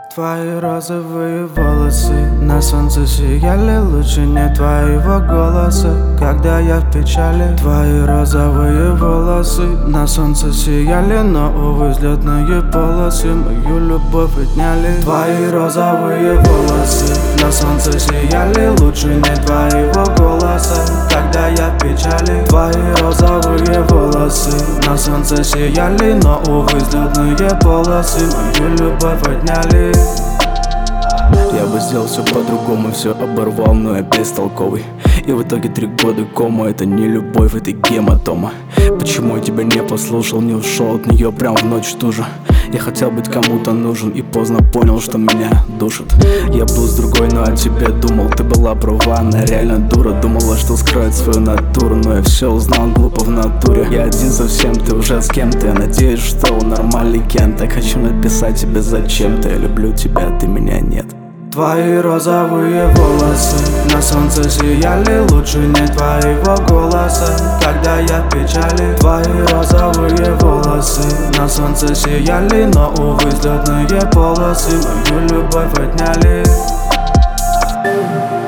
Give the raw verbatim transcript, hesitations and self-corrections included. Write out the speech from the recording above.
Твои розовые волосы на солнце сияли лучше не твоего голоса, когда я в печали. Твои розовые волосы на солнце сияли, но, увы, взлетные полосы мою любовь отняли. Твои розовые волосы на солнце сияли лучше не твоего голоса, когда я в печали. Твои розовые волосы на солнце сияли, но, увы, взлетные полосы мою любовь отняли. Я бы сделал все по-другому, все оборвал, но я бестолковый. И в итоге три года кома, это не любовь, это гематома. Почему я тебя не послушал, не ушел от нее прям в ночь ту же? Я хотел быть кому-то нужен и поздно понял, что меня душит. Я был с другой, но о тебе думал, ты была права, она реально дура. Думала, что скроет свою натуру, но я все узнал глупо в натуре. Я один совсем, ты уже с кем-то, я надеюсь, что нормальный Кен. Так хочу написать тебе зачем-то, я люблю тебя, ты меня нет. Твои розовые волосы на солнце сияли лучше не твоего голоса, когда я в печали. Твои розовые волосы на солнце сияли, но, увы, взлетные полосы мою любовь отняли.